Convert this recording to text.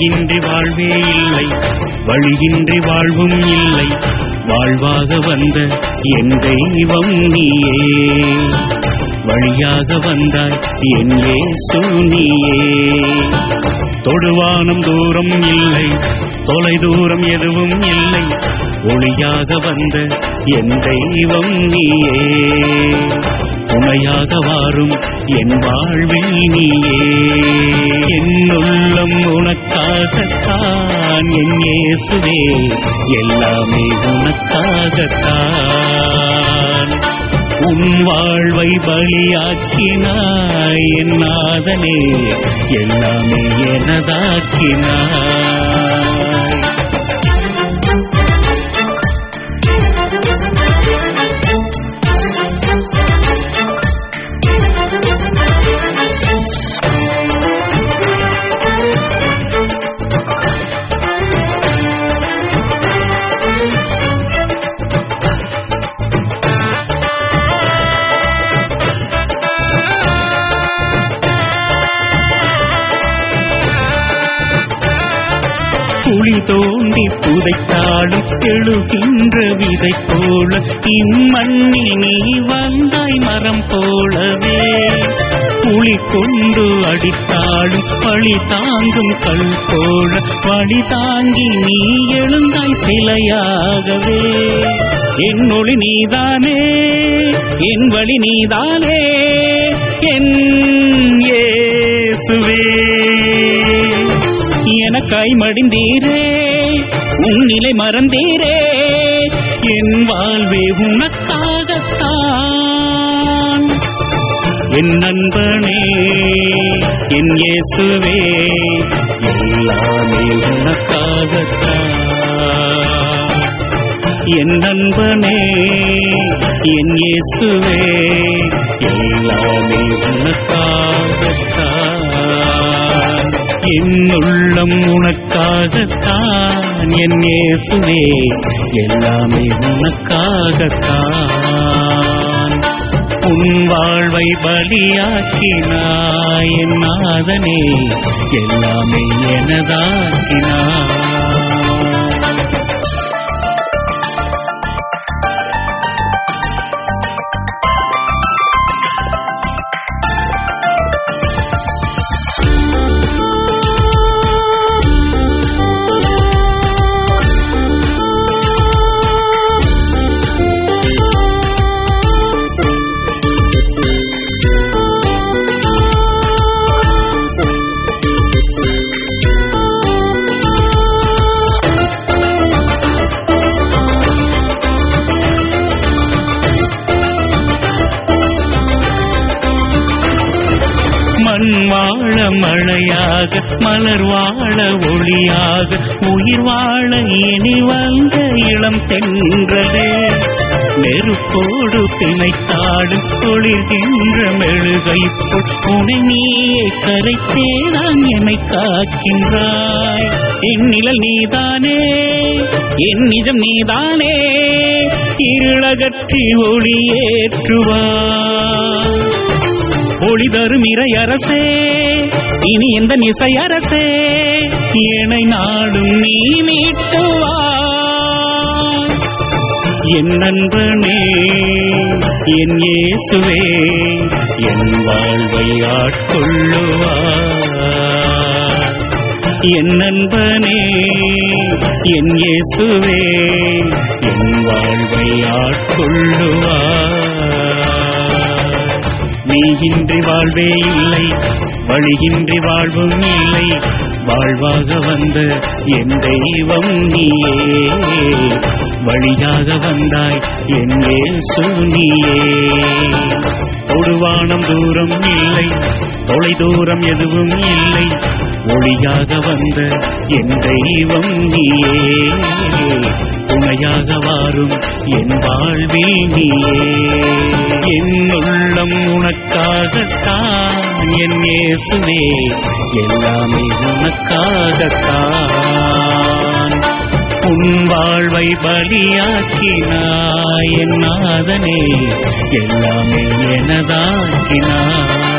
வழியின்றி வாழ்வே இல்லை, வழியின்றி வாழ்வும் இல்லை, வாழ்வாக வந்த என் தெய்வம் நீயே, வழியாக வந்தாய் என் இயேசு நீயே. தொடுவானம் தூரம் இல்லை, தொலை தூரம் எதுவும் இல்லை, ஒளியாக வந்த என் தெய்வம் நீயே, துணையாக வாரும் என் வாழ்வில் நீயே. என் உள்ளம் உனக்காகத்தான் என் இயேசுவே, எல்லாமே உனக்காகத்தான். உன் வாழ்வை பலியாக்கினாய் என் நாதனே, எல்லாமே எனதாக்கினாய். குழி தோண்டி புதைத்தாலும் எழுகின்ற விதை போல இம்மண்ணில் நீ வந்தாய் மரம் போலவே. குழி கொண்டு அடித்தாலும் பழி தாங்கும் கல் போல வழி தாங்கி நீ எழுந்தாய் சிலையாகவே. என் ஒளி நீதானே, என் வழி நீதானே, என் இயேசுவே. எனக்காய் மடிந்தீரே, உன்னிலை மறந்தீரே, என் வாழ்வே உனக்காகத்தான். என் நண்பனே, என் இயேசுவே, எல்லாமே உனக்காகத்தான். என் நண்பனே, என் இயேசுவே, எல்லாமே உனக்காகத்தான். என் உள்ளம் உனக்காகத்தான் என் இயேசுவே, எல்லாமே உனக்காகத்தான். உன் வாழ்வை பலியாக்கினாய் என் நாதனே, எல்லாமே எனதாக்கினாய். மண் வாழ மழையாக, மலர் வாழ ஒளியாக, உயிர் வாழ இனி வந்த இளம் தென்றலே. நெருப்போடு பிணைத்தாடும் ஒளிர்கின்ற மெழுகை போல் உனை நீயே கரைத்தேதான் என்னை காக்கின்றாய். என் நிழல் நீதானே, என் நிஜம் நீதானே, இருளகற்றி ஒளியேற்றுவாய். ஒளி தரும் இறை அரசே, இனி எந்த இசை அரசே, என்னை நாடும் நீ மீட்டுவாய். என் நண்பனே, என் இயேசுவே, என் வாழ்வை ஆட்கொள்ளுவாய். என் நண்பனே, என் இயேசுவே, என் வாழ்வை ஆட்கொள்ளுவாய். நீயின்றி வாழ்வே இல்லை, வழியின்றி வாழ்வும் இல்லை, வாழ்வாக வந்த என் தெய்வம் நீயே, வழியாக வந்தாய் என் இயேசு நீயே. தொடுவானம் தூரம் இல்லை, தொலை தூரம் எதுவும் இல்லை, ஒளியாக வந்த என் தெய்வம் நீயே, துணையாக வாரும் என் வாழ்வில் நீயே. என் உள்ளம் உனக்காகத்தான் என் இயேசுவே, எல்லாமே உனக்காகத்தான். உன் வாழ்வை பலியாக்கினாய் என் நாதனே, எல்லாமே எனதாக்கினாய்.